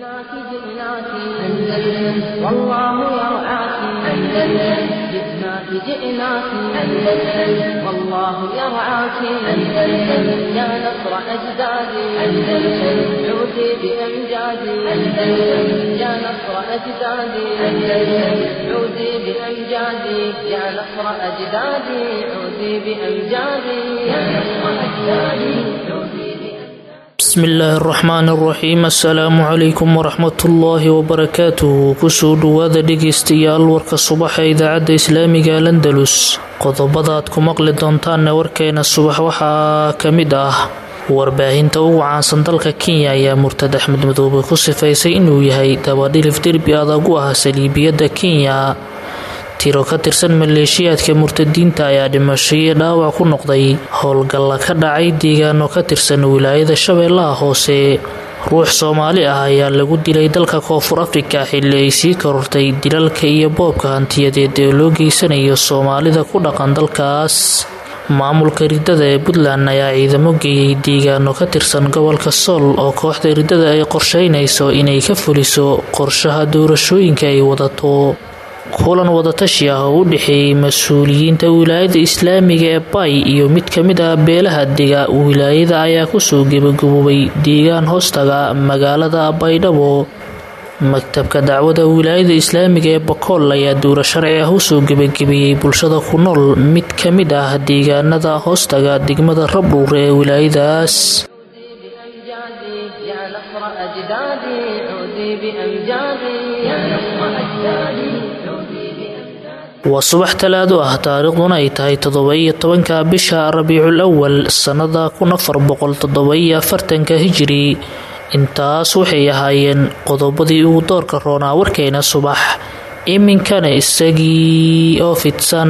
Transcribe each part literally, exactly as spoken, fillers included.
جئناك جئناك أندلس والله يرعاك أندلس جئناك جئناك أندلس والله يرعاك أندلس يا نصر أجدادي أندلس عودي بأمجادي أندلس يا نصر أجدادي أندلس عودي بأمجادي يا نصر أجدادي عودي بأمجادي يا نصر أجدادي عودي بسم الله الرحمن الرحيم السلام عليكم ورحمة الله وبركاته kusoo dhawaada dhegeystayaal warka subax ee idaacada islaamiga Landalus qodobada aad ku maqli doontaan warkeena subax waxaa kamid ah warbaahinta ugu caansan dalka Kenya ayaa Murtad Axmed Madoobe ku sifaysay inuu yahay dabadhilif derbi adag u ah saliibiyada Kenya tiro ka tirsan maleeshiyaadka murtadiinta ayaa dhimashay dhaawac ku noqday howlgal ka dhacay deegaano ka tirsan wilaayada Shabeellaha Hoose ruux Soomaali ah ayaa lagu dilay dalka Koonfur Afrika xilli ay sii korortay dilalka iyo boobka hantiyadeed ee loo geysanayo Soomaalida ku dhaqan dalkaas maamulka ridada ee Puntland ayaa ciidamo geeyay deegaano ka tirsan gobolka Sool oo kooxda ridada ay qorsheynayso inay ka fuliso qorshaha doorashooyinka ay wadato kulan wadatashi ah oo u dhaxeeyay mas'uuliyiinta wilaayada islaamiga ee Bay iyo mid kamid ah beelaha dega wilaayada ayaa ku soo gabagaboway deegaan hoostaga magaalada Baydhabo maktabka dacwada wilaayada islaamiga ee Bakool ayaa doora sharci ah u soo gabagabiyay bulshada ku nool mid kamid ah deegaanada hoostaga degmada Rabdhuur ee wilaayadaas يا نصر أجدادي عودي بأمجادي يا نصر أجدادي waa subax talaado ah taariikhduna ay tahay toddoba iyo tobanka bisha Rabiicul Awwal sanada kun afar boqol toddoba iyo afartan hijri intaas waxay ahaayeen qodobadii ugu doorka roonaa warkeena subax iminkana isagii oo fidsan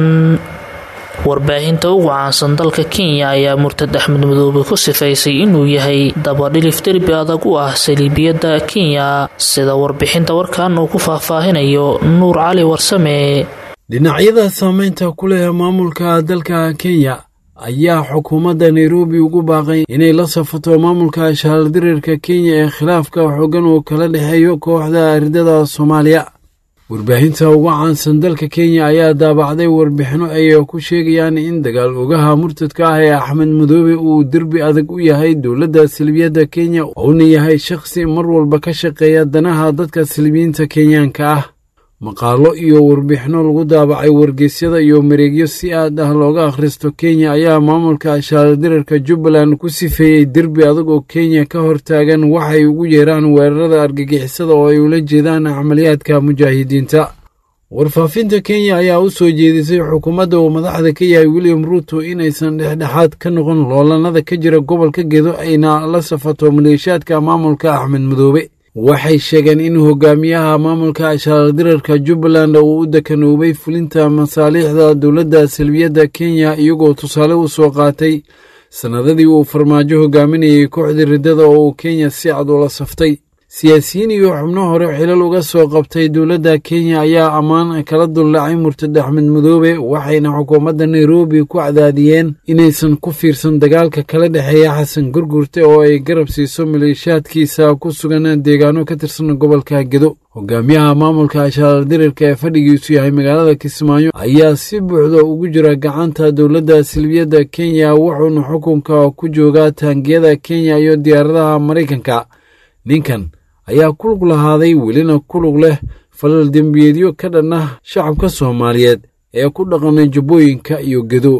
warbaahinta ugu caansan dalka Kenya ayaa Murtad Axmed Madoobe ku sifaysay inuu yahay dabadhilif derbi adag u ah saliibiyada Kenya sida warbixinta warkan uu ku faahfaahinayo Nuur Cali Warsame dhinacyada saameynta ku leh maamulka dalka Kenya ayaa xukuumadda Nairobi ugu baaqay inay la safato maamulka shaqadirirka Kenya ee khilaafka xooggan oo kala dhaxeeyo kooxda ridada Soomaaliya warbaahinta ugu caansan dalka Kenya ayaa daabacday warbixino ay ku sheegayaan in dagaal ogaha murtadka ah ee Axmed Madoobe uu derbi adag u yahay dawladda Silibiyada Kenya oo yahay shakhsi mar walba ka shaqeeya danaha dadka Silibiyiinta Kenyaanka ah maqaalo iyo warbixino lagu daabacay wargeysyada iyo mareegyo si aad ah looga akhristo Kenya ayaa maamulka shaqadirirka Jubbaland ku sifeeyay derbi adag oo Kenya ka hortaagan waxay ugu yeeraan weerarada argagixisada oo ay ula jeedaan amaliyaadka mujaahidiinta warfaafinta Kenya ayaa u soo jeedisay xukuumadda oo madaxda ka yahay William Ruto inaysan dhexdhexaad ka noqon loolanada ka jira gobolka Gedo ayna la safato maleeshiyaadka maamulka Axmed Madoobe waxay sheegeen in hogaamiyaha maamulka shaqadirirka Jubbaland uu u dekanoobay fulinta masaalixda dawladda Silibiyada Kenya iyagoo tusaale u soo qaatay sanadadii uu farmaajo hogaaminayay kooxda ridada oo Kenya si cad ula saftay siyaasiyiin iyo xubno hore xilal uga soo qabtay dawladda Kenya ayaa amaan kala duldhacay Murtad Axmed Madoobe waxayna xukuumadda Nairobi ku cadaadiyeen inaysan ku fiirsan dagaalka kala dhaxeeya Xasan Gurgurte oo ay garab siiso maleeshiyaadkiisa ku sugan deegaano ka tirsan gobolka Gedo hogaamiyaha maamulka shaqadirirka ee fadhigiisu yahay magaalada Kismaayo ayaa si buuxda ugu jira gacanta dawladda Silibiyada Kenya wuxuuna xukunka ku joogaa taangiyada Kenya iyo diyaaradaha Mareykanka ninkan ayaa ku lug lahaaday welina ku lug leh falal dembiyeedyo ka dhan ah shacabka Soomaaliyeed ee ku dhaqanay Jubbooyinka iyo Gedo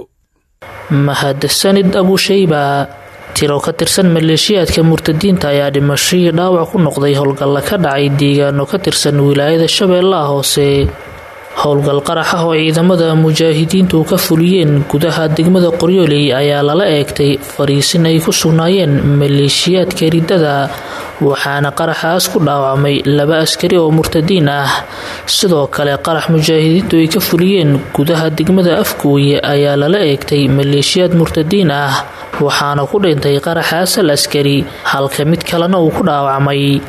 mahadsanid Abu Shayba tiro ka tirsan maleeshiyaadka murtadiinta ayaa dhimashay dhaawac ku noqday howlgal ka dhacay deegaano ka tirsan wilaayada Shabeellaha Hoose howlgal qarax ah oo ciidamada mujaahidiintu ka fuliyeen gudaha degmada Qoryooley ayaa lala eegtay fariisin ay ku sugnaayeen maleeshiyaadka ridada waxaana qaraxaas ku dhaawacmay laba askari oo murtadiin ah sidoo kale qarax mujaahidiintu ay ka fuliyeen gudaha degmada Afgooye ayaa lala eegtay maleeshiyaad murtadiin ah waxaana ku dhintay qaraxaas askari halka mid kalena uu ku dhaawacmay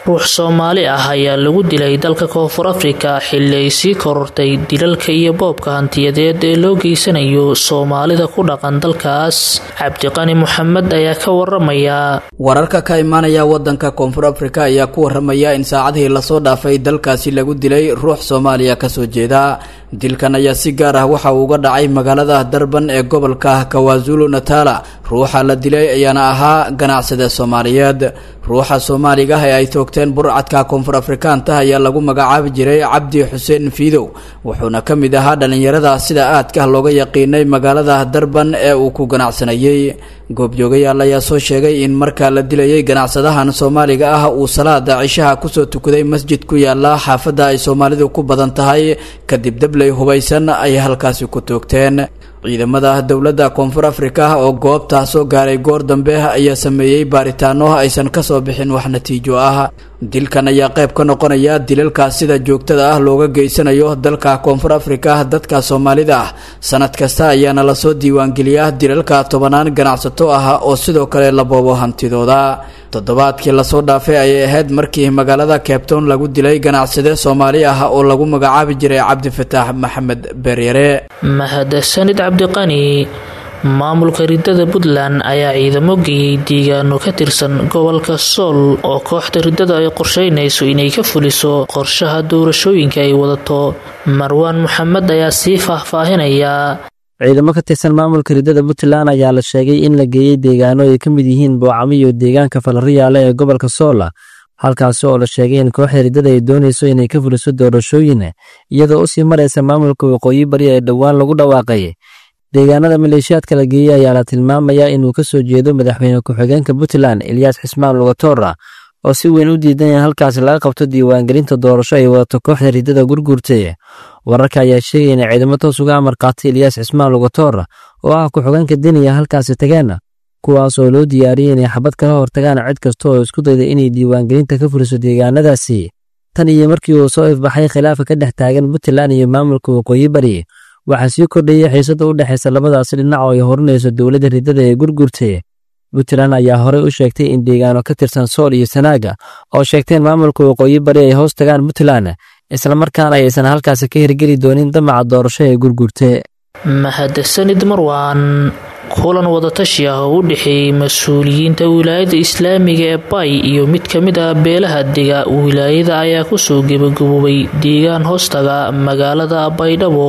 ruux Soomaali ah ayaa lagu dilay dalka Koonfur Afrika xilli ay sii korortay dilalka iyo boobka hantiyadeed ee loo geysanayo Soomaalida ku dhaqan dalkaas. Cabdiqani Maxamed ayaa ka waramaya. Wararka ka imaanaya wadanka Koonfur Afrika ayaa ku waramaya in saacadihii la soo dhaafay dalkaasi lagu dilay ruux Soomaaliya ka soo jeeda. Dilkan ayaa si gaar ah waxa uu uga dhacay magaalada Durban ee gobolka KwaZulu-Natal. Ruuxa la dilay ayaana ahaa ganacsade Soomaaliyeed. ruuxa Soomaaliga ah ee ay toogteen burcadka Koonfur Afrikaanta ayaa lagu magacaabi jiray Cabdi Xuseen Fiidow, wuxuuna ka mid ahaa dhalinyarada sida aadka looga yaqiinay magaalada Durban ee uu ku ganacsanayay. goobjoogayaal ayaa soo sheegay in marka la dilayay ganacsadahan Soomaaliga ah uu salaada cishaha ku soo tukaday masjid ku yaala xaafadda ay Soomaalidu ku badan tahay, kadib dablay hubaysan ay halkaasi ku toogteen. ciidamada dawladda Koonfur Afrika oo goobta soo gaaray goor dambe ayaa sameeyay baaritaano aysan ka soo bixin wax natiijo ah. dilkan ayaa qayb ka noqonaya dilalka sida joogtada ah looga geysanayo dalka Koonfur Afrika dadka Soomaalida ah. sanad kasta ayaana la soo diiwaan geliyaa dilalka tobanaan ganacsato ah oo sidoo kale la boobo hantidooda. toddobaadkii la soo dhaafay ayay ahayd markii magaalada Cape Town lagu dilay ganacsade Soomaali ah oo lagu magacaabi jiray Cabdi Fataax Maxamed Beryere. mahadsanid Cabdiqani. maamulka ridada Puntland ayaa ciidamo geeyay deegaano ka tirsan gobolka Sool oo kooxda ridada ay qorsheynayso inay ka fuliso qorshaha doorashooyinka ay wadato. Marwaan Maxamed ayaa sii faahfaahinaya. ciidamo ka tirsan maamulka ridada Puntland ayaa la sheegay in la geeyay deegaano ay ka mid yihiin Boocamo iyo deegaanka Falariyaale ee gobolka Sool, halkaas oo la sheegay in kooxda ridada ay doonayso inay ka fuliso doorashooyin iyadoo u sii maraysa maamulka waqooyi bari ee dhawaan lagu dhawaaqay. deegaanada maleeshiyaadka la geeyay ayaa la tilmaamayaa inuu ka soo jeedo madaxweyne ku-xigeenka Puntland Ilyas Xismaan Lugatora oo si weyn u diidan in halkaas laga qabto diiwaangelinta doorasho ay wadato kooxda ridada gurgurtay. wararka ayaa sheegay in ciidamo toos uga amar qaatay Ilyas Xismaan Lugatora oo ah ku-xigeenka diniya halkaasi tageen, kuwaas oo loo diyaariyay inay xabad kala hortagaan cid kasta oo isku dayda inay diiwaangelinta ka fuliso deegaanadaasi. tan iyo markii uu soo ifbaxay khilaafa ka dhex taagan Puntland iyo maamulka waqooyi bari, waxaa sii kordhayay xiisada u dhaxaysa labadaas dhinac oo ay horinayso dawladda ridada ee gurgurtay. Puntland ayaa horey u sheegtay in deegaano ka tirsan Sool iyo Sanaaga oo sheegteen maamulka waqooyi bari ay hoos tagaan Puntland, isla markaana aysan halkaas ka hirgeli doonin damaca doorasho ee gurgurtay. mahadsanid Marwaan. kulan wadatashi ah oo u dhexeeyay mas'uuliyiinta wilaayada Islaamiga ee Bay iyo mid ka mid ah beelaha dega wilaayada ayaa ku soo gabagaboobay deegaan hoostaga magaalada Baydhabo.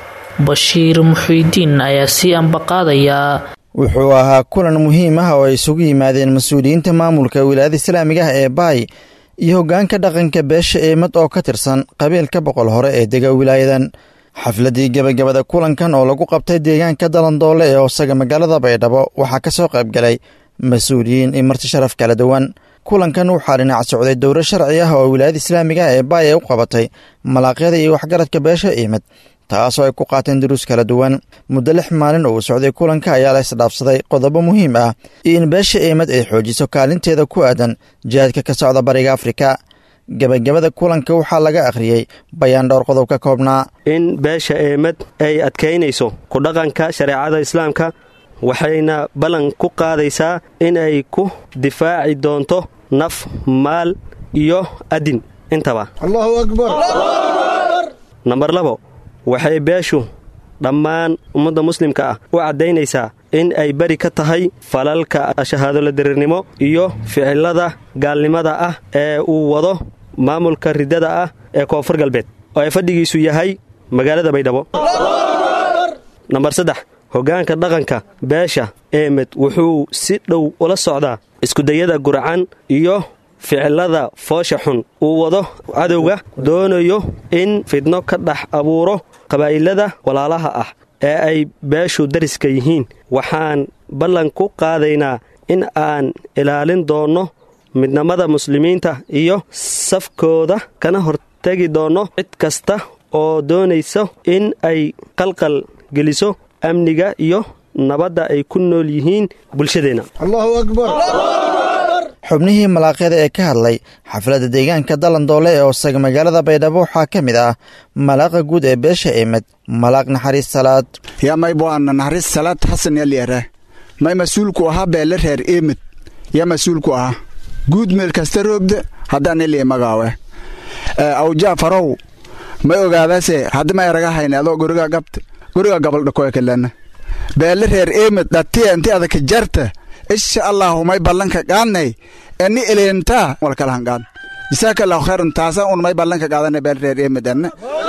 Bashiir Muxiidiin ayaa si ambaqaadaya. wuxuu ahaa kulan muhiim ah oo ay isugu yimaadeen mas'uuliyiinta maamulka wilaayada Islaamiga ee Bay iyo hoggaanka dhaqanka beesha Eemad oo ka tirsan qabiilka boqol hore ee dega wilaayadan. xafladii gabagabada kulankan oo lagu qabtay deegaanka Dalandoole ee hoosaga magaalada Baydhabo waxaa ka soo qayb galay mas'uuliyiin iyo marti sharaf kala duwan. kulankan waxaa dhinac socday dowro sharci ah oo wilaayada Islaamiga ee Bay ay u qabatay malaaqyada iyo waxgaradka beesha Eemad, taasoo ay ku qaateen duruus kala duwan. muddo lix maalin oo uu socday kulanka ayaa la isdhaafsaday qodobo muhiim ah iyo in beesha Eemad ay xoojiso kaalinteeda ku aadan jihaadka ka socda bariga Afrika. gabagabada kulanka waxaa laga akhriyey bayaan dhowr qodob ka koobnaa. in beesha Eemad ay adkaynayso ku dhaqanka shareecada islaamka, waxayna ballan ku qaadaysaa in ay ku difaaci doonto naf, maal iyo adin intaba. allahu akbar. nambar labo, waxay beeshu dhammaan ummadda muslimka ah u caddaynaysaa in ay bari ka tahay falalka shahaadolo dareernimo iyo ficilada gaalnimada ah ee uu wado maamulka ridada ah ee koonfur galbeed oo ay fadhigiisu yahay magaalada Baydhabo. nambar saddex, hoggaanka dhaqanka beesha Eemad wuxuu si dhow ula socdaa iskudayada guracan iyo ficilada foosha xun uu wado cadowga doonayo in fidno ka dhex abuuro qabaa'ilada walaalaha ah ee ay beeshu dariska yihiin. waxaan ballan ku qaadaynaa in aan ilaalin doonno midnimada muslimiinta iyo safkooda, kana hortegi doonno cid kasta oo doonaysa in ay qalqal geliso amniga iyo nabadda ay ku nool yihiin bulshadeenna. allahu akbar. xubnihii malaaqyada ee ka hadlay xafladda deegaanka Dalandoole ee hoosaga magaalada Baydhabo waxaa ka mid ah malaaqa guud ee beesha Eemad, malaaq Naxariis Salaad. yaa may baan Naxariis Salaad Xasan yaliira may mas'uulku ahaa beele reer Eemad yaa mas'uulku ahaa guud meel kasta roogda haddaan ilii magaawe awjaa farow ma ogaadase hadda ma eraga hayna adoo guriga gabta guriga gabal dhakoy kalana beele reer eemad dhatiya inti adaka jarta insha allahu may ballanka qaadnay ani eleenta wal kala hangaan jazaaka allahu khairan taasa un may ballanka qaadane beele reer eemad anna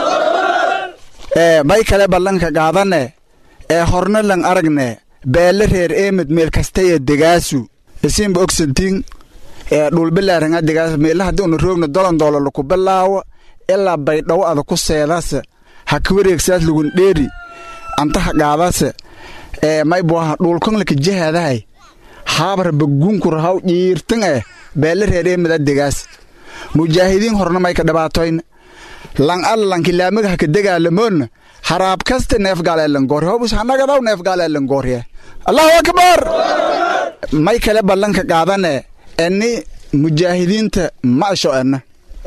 ee may kale ballanka qaadane ee horna lan aragne beele reer eemad meel kasta ee degaasu isin boxenting ee dhul bilaaranga degaas meelaha hadii roogna dolan dolar ku bilaawo ilaa baydhaw ada ku seedaas ha ka wareegsaas lagun dheeri anta hagaadaas ee may boo dhulkan la ka jihadahay haabar bagun ku rahaw jiirtan ee beele reeree mid degaas mujaahidiin horna may ka dhabaatoyn lan allan kilaamaga ka dagaalamoon haraab kasta neef gaaleelan goor hobus hanaga daw neef gaaleelan goorye allahu akbar may kale ballanka qaadane ani mujaahidiinta ma shaqana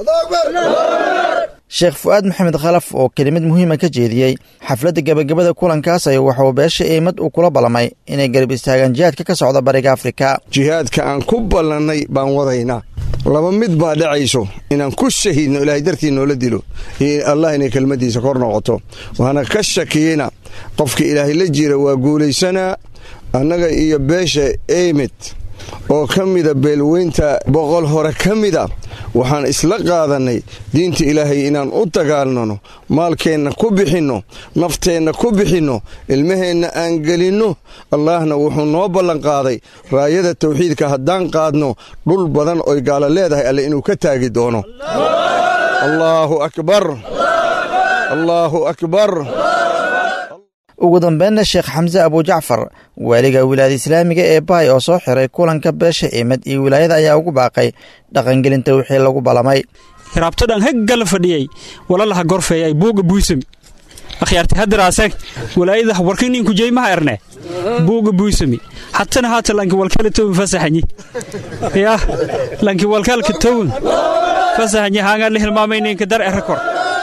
sheekh fu'aad maxamed khalaf oo kelimad muhiima ka jeediyey xafladda gabagabada kulankaas ayaa waxa uu beesha eemad uu kula ballamay inay garab istaagaan jihaadka ka socda bariga afrika jihaadka aan ku ballannay baan wadaynaa laba mid baa dhacayso inaan ku shahiidno ilaahay dartii noola dilo iyo allah inay kelmaddiisa kor noqoto waana ka shakiyeyna qofka ilaahay la jira waa guulaysanaa annaga iyo beesha eemad oo ka mida beelweynta boqol hore ka mida waxaan isla qaadannay diinta ilaahay inaan u dagaalnano maalkeenna ku bixinno nafteenna ku bixinno ilmaheenna aan gelinno allahna wuxuu noo ballanqaaday raayada tawxiidka haddaan qaadno dhul badan oy gaala leedahay alle inuu ka taagi doono allaahu akbar allaahu akbar ugu dambeynna sheekh xamse abujacfar waaliga wilaayada islaamiga ee baay oo soo xiray kulanka beesha eemad iyo wilaayada ayaa ugu baaqay dhaqangelinta wixii lagu balamay hiraabtadhan hegala fadhiyey walalaha gorfeeyay buuga buysami akhyaarti hadaraasag wilaayada warkiniinku jeymaha erne buuga buysami hatana haata lanki walkala towin fasaxanyi ya lanki walkalka towin fasaxanyi haangaan la hilmaamayninka dar erakor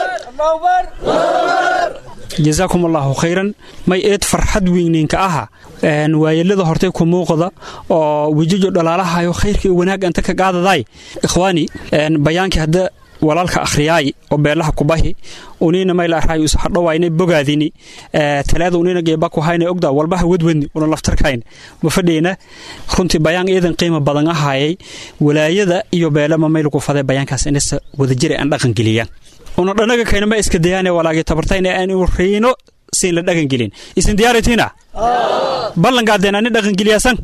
جزاكم الله خيرا ما يد فرحد وينك أها أن ويلذ هرتكم موقضة ووجود دلالها يو خيرك وناق أنت كقاعدة ذاي إخواني أن بيانك هذا walaalka akhriyay oo beelaha ku bahi unina mayla raayus hadho waynay bogaadini ee talaada unina geeba ku haynay ogda walbaha wadwadni una laftarkayn ma fadhiina runtii bayaan eedan qiimo badan ahaayay walaayada iyo beelama mayl ku faday bayaankaas in wada jiri aan dhaqan geliyaan una dhanaga kayna ma iska dayaan walaagi tabartayna aan u riino siin la dhaqan gelin isin diyaaratina ballan gaadeen aan dhaqan geliyasan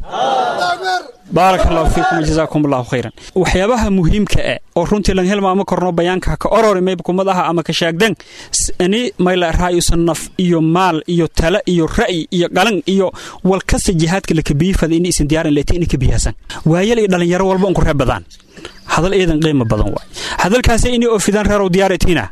بارك الله فيكم جزاكم الله خيرا وحيابها مهمك oo runtii lan helma ama korno bayaanka ka orori may xukuumadaha ama ka sheegdan ani may la raayusan naf iyo maal iyo tala iyo ra'i iyo galan iyo wal kasta jihaadka la kabiifada in isin diyaarin leetiin ka biyasan waayeel iyo dhalinyaro walba on ku reebadaan hadal eedan qiimo badan waay hadalkaas in oo fidan reero diyaaratina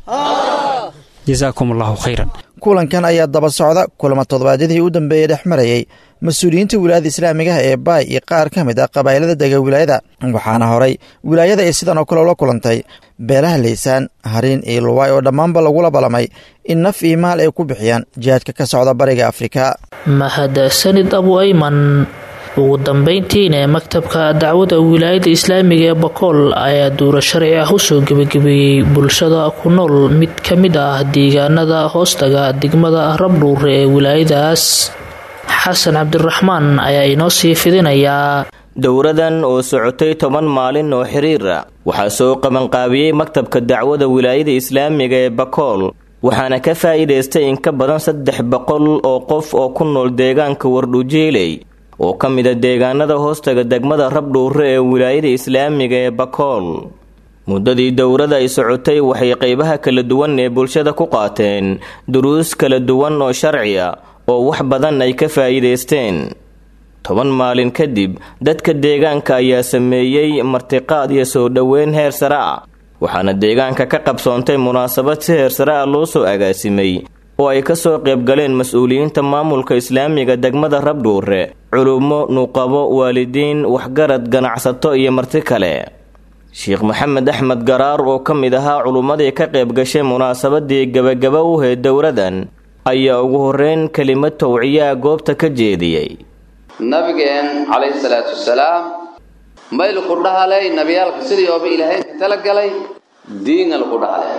جزاكم الله خيرا kulankan ayaa daba socda kulamo toddobaadadii u dambeeyay dhexmarayay mas'uuliyiinta wilaayada islaamiga ee baay iyo qaar ka mid ah qabaa'ilada dega wilaayada waxaana horay wilaayada ay sidan oo kale la kulantay beelaha leysaan hariin iyo luwaay oo dhammaanba lagula balamay in naf iyo maal ay ku bixiyaan jihaadka ka socda bariga afrika mahadsanid abu ayman ugu dambeyntiina maktabka dacwada wilaayada islaamiga ee Bakool ayaa duura sharci ah u soo gabagabiyay bulshada ku nool mid ka mid ah deegaanada hoostaga degmada Rabdhuur ee wilaayadaas xasan cabdiraxmaan ayaa inoo sii fidinaya dowradan oo socotay toban maalin oo xiriir ah waxaa soo qaban qaabiyay maktabka dacwada wilaayada islaamiga ee Bakool waxaana ka faa'iideystay in ka badan saddex boqol oo qof oo ku nool deegaanka Wardhujeeley oo ka mid ah deegaanada hoostaga degmada Rabdhuur ee wilaayada islaamiga ee Bakool muddadii dowrada ay socotay waxay qaybaha kala duwan ee bulshada ku qaateen duruus kala duwan oo sharci ah oo wax badan ay ka faa'iideysteen toban maalin kadib dadka deegaanka ayaa sameeyay martiqaad iyo soo dhaweyn heer sare ah waxaana deegaanka ka qabsoontay munaasabad si heer sare ah loo soo agaasimay oo ay ka soo qayb galeen mas'uuliyiinta maamulka islaamiga degmada Rabdhuur culumo nuqabo waalidiin waxgarad ganacsato iyo marti kale Sheekh Maxamed Axmed Garaar oo ka mid ahaa culumadii ka qayb gashay munaasabadii gabagaba u heed dowradan ayaa ugu horreyn kelimad tawciya goobta ka jeediyay nabigeen calayhi salaatu wasalaam mayl ku dhahalay nabiyalka sidii oo ilaahay ka tala galay diin lagu dhahalay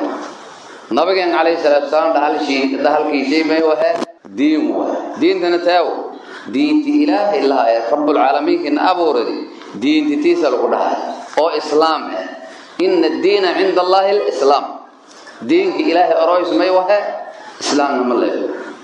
nabigan kaleey salaatu salaam dhahalshii dhahalkiisii may waxa diin waa diintana taaw diinti ilaahay ilaahay rabbul alamin in abuuradi diinti tiisa lagu dhahay oo islaam ah inna ad-diina 'inda allahi al-islam diinki ilaahay oroys may waxa islaam ma leeyahay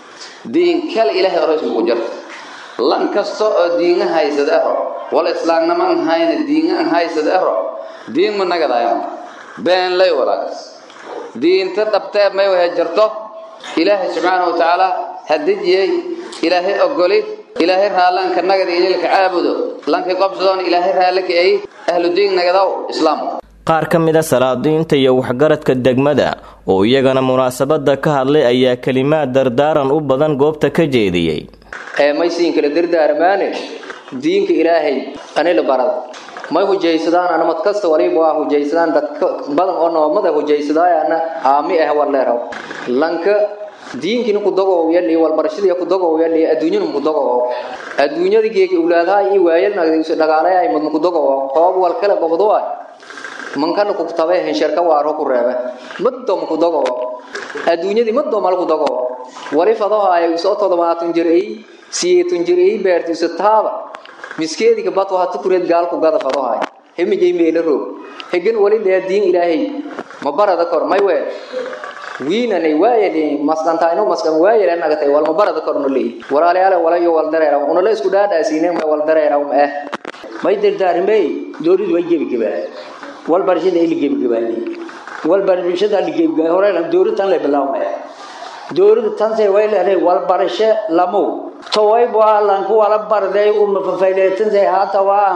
diin kale ilaahay oroys ugu jirto lan kasto oo diinaha haysada wal islaamnimo aan hayna diinaha haysada diin ma nagadayo been lay walaas diinta dhabtay may waxa jirto ilaahay subhanahu wa ta'ala hadijiyay ilaahay ogolid ilaahay raalan ka nagada inay ka caabudo lanka qabsadon ilaahay raalka ay ahlu diin nagadaw islaam qaar ka mid ah salaadiinta iyo waxgaradka degmada oo iyagana munaasabada ka hadlay ayaa kalimaad dardaaran u badan goobta ka jeediyay ee may siin kala dardaarmaane diinka ilaahay anila barad may hujaysadaan ana mad kasta waliba waa hujaysadaan dad badan oo noomada hujaysadayana aami ah walaaraw lanka diinkiina ku dago yali wal barashada ku dago yali adduunyada ku dago adduunyada geeyay ulaadaha iyo waayelna dhagaalay ay mad ku dago hoob wal kala qabdo waa man kan ku tabay shirka waaro ku reeba madom ku dago adduunyada madom mal ku dago wali fadaha ay soo todobaatan jiray siyeetan jiray beertiisa taaba miskeedi ka bato hatu kureed gaal ku gada fadaha hemijay meelo roog hegan wali leediin ilaahay ma barada kor may way wiina ay waayeen masqanta inuu masqan waayeen nagatay wal ma barada kor no leey walaalayaal walayo wal dareera una la isku dhaadhaasiinay ma wal dareera ma ah may dirdaarmay dooridu way jebi gabaa wal barashada ay ligeeb gabaani wal barashada ligeeb gaar hore la dooritan la bilaawmay dooridu tan say way leeyahay wal barasho lamo toway baalan ku wala barday um fafayleetan say haata waa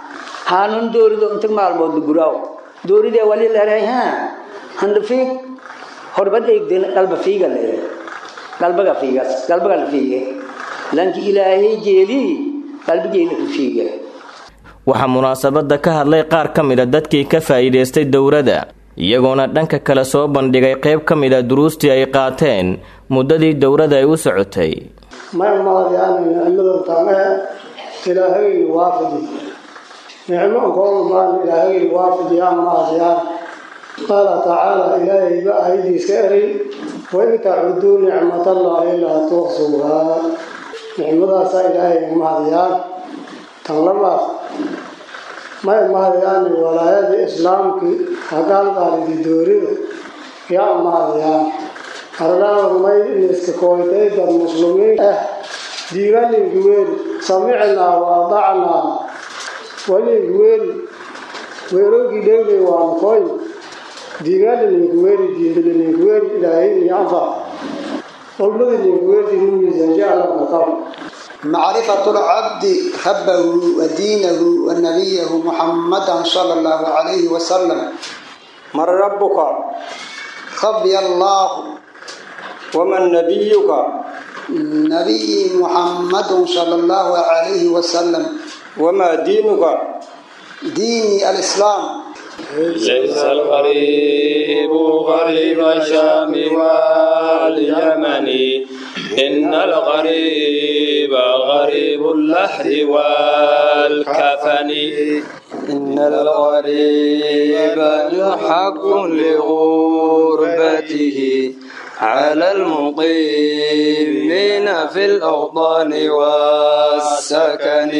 hanun dooridu inta maalmood guraaw doorida wali leeyahay ha handafii horbaad eegdeen qalba fiiga leeyahay qalbaga fiiga qalbaga fiiga lanki ilaahay jeeli qalbigeena fiiga waxaa munaasabada ka hadlay qaar ka mid ah dadkii ka faa'iideystay dowladda iyagoona dhanka kale soo bandhigay qayb ka mid ah duruustii ay qaateen muddadii dowladda ay u socotay ما الماضي أنا نعمة طعمها إلهي وافدي نعمة قول ما إلهي وافدي يا ماضي قال تعالى إلهي بأيدي سائري وإن تعدوا نعمة الله لا تحصوها نعمة سائلهي ماضي تغلبها ما الماضي أنا ولايات إسلامك هقال قال دوري يا ماضي أرنا ما نستكويت المسلمين ديوان الجويل سمعنا وأطعنا والجويل ويروي دولي وانقوي ديوان الجويل دين الجويل إلهي ينفع والبدل الجويل دين ميزان القطار معرفة العبد ربه ودينه ونبيه محمدا صلى الله عليه وسلم. من ربك؟ ربي الله. ومن نبيك؟ نبي محمد صلى الله عليه وسلم. وما دينك؟ ديني الإسلام. ليس الغريب غريب الشام واليمن، إن الغريب غريب اللحد والكفن. إن الغريب حق لغربته على المقيمين في الأوطان والسكن.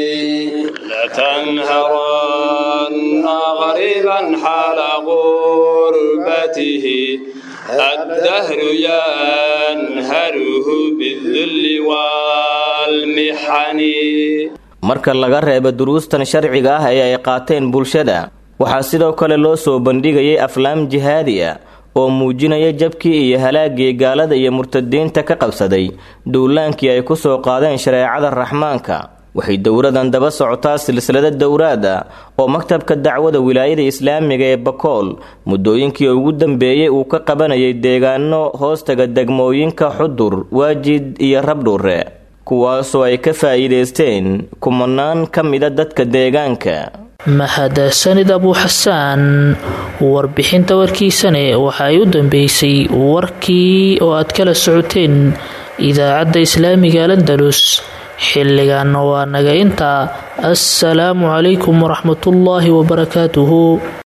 لتنهرن غريبا حال غربته، الدهر ينهره بالذل والمحن. marka laga reebo duruustan sharciga ah ee ay qaateen bulshada, waxaa sidoo kale loo soo bandhigayay aflaam jihaadi ah oo muujinaya jabkii iyo halaagii gaalada iyo murtadiinta ka qabsaday duulaankii ay ku soo qaadeen shareecada raxmaanka. waxay dowradan daba socotaa silsilada dowraad ah oo maktabka dacwada wilaayada islaamiga ee Bakool muddooyinkii ugu dambeeyay uu ka qabanayay deegaano hoostaga degmooyinka Xudur, Waajid iyo Rabdhuure, kuwaasoo ay ka faa'iideysteen kumanaan ka mid ah dadka deegaanka. mahadsanid Abu Xasaan. warbixinta warkiisane waxa ay u dambeysay warkii oo aad kala socoteen idaacadda islaamiga Landalus. xilligaana waa naga intaa. assalaamu calaykum waraxmatullaahi wabarakaatuhu.